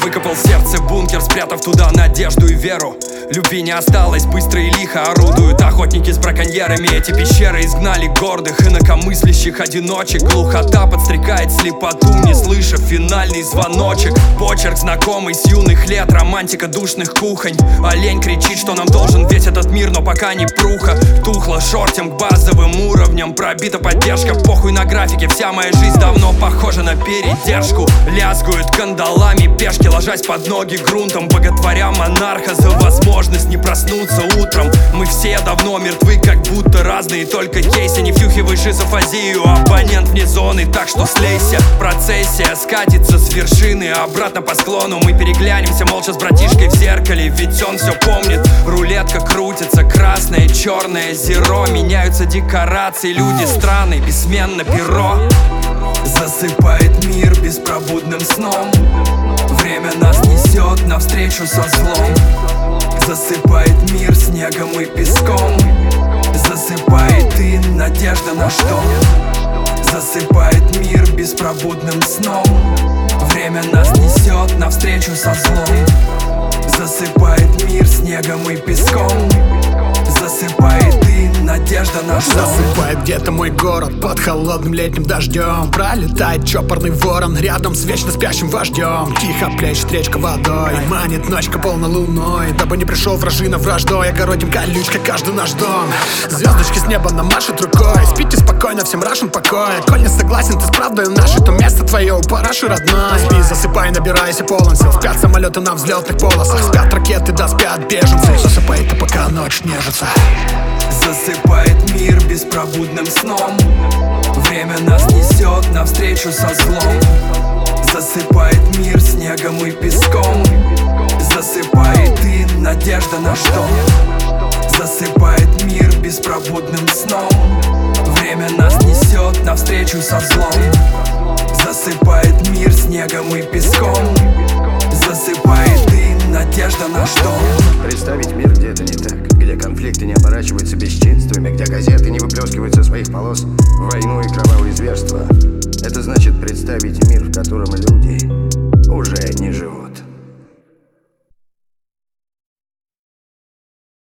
Выкопал в сердце бункер, спрятав туда надежду и веру. Любви не осталось, быстро и лихо орудуют охотники с браконьерами. Эти пещеры изгнали гордых, инакомыслящих одиночек. Глухота подстрекает слепоту, не слыша финальный звоночек. Почерк знакомый с юных лет, романтика душных кухонь. Олень кричит, что нам должен весь этот мир, но пока не пруха. Тухло шортим к базовым уровням, пробита поддержка, похуй на графике. Вся моя жизнь давно похожа на передержку. Лязгают кандалами пешки, ложась под ноги грунтом, боготворя монарха за возможность не проснуться утром. Мы все давно мертвы, как будто разные только кейсы. Не втюхивай шизофазию, оппонент вне зоны, так что слейся. Процессия скатится с вершины обратно по склону. Мы переглянемся молча с братишкой в зеркале, ведь он все помнит. Рулетка крутится, красное, черное зеро. Меняются декорации, люди страны, бессменно перо. Засыпает мир беспробудным сном. Время нас несет навстречу со злом. Засыпает мир снегом и песком. Засыпает и надежда на что? Засыпает мир беспробудным сном. Время нас несет навстречу со злом. Засыпает мир снегом и песком. Засыпает и надежда на что? Засыпает где-то мой город под холодным летним дождем. Пролетает чопорный ворон рядом с вечно спящим вождем. Тихо плещет речка водой, манит ночка полна луной. Дабы не пришел вражина враждой, огородим колючкой каждый наш дом. Звездочки с неба нам машут рукой. Спите спокойно, всем рашен покой. Коль не согласен ты с правдой нашей, то место твое у параши родной. Спи, засыпай, набирайся полон сил. Спят самолеты на взлетных полосах, спят ракеты, да спят беженцы. Засыпай ты, пока ночь нежится. Засыпает мир беспробудным сном. Время нас несет навстречу со злом. Засыпает мир снегом и песком. Засыпает и надежда на что? Засыпает мир беспробудным сном. Время нас несет навстречу со злом. Засыпает мир снегом и песком. Засыпает и надежда на что? Представить мир где-то не так, где конфликты не оборачиваются бесчинствами, где газеты не выплескивают со своих полос войну и кровавые зверства. Это значит представить мир, в котором люди уже не живут.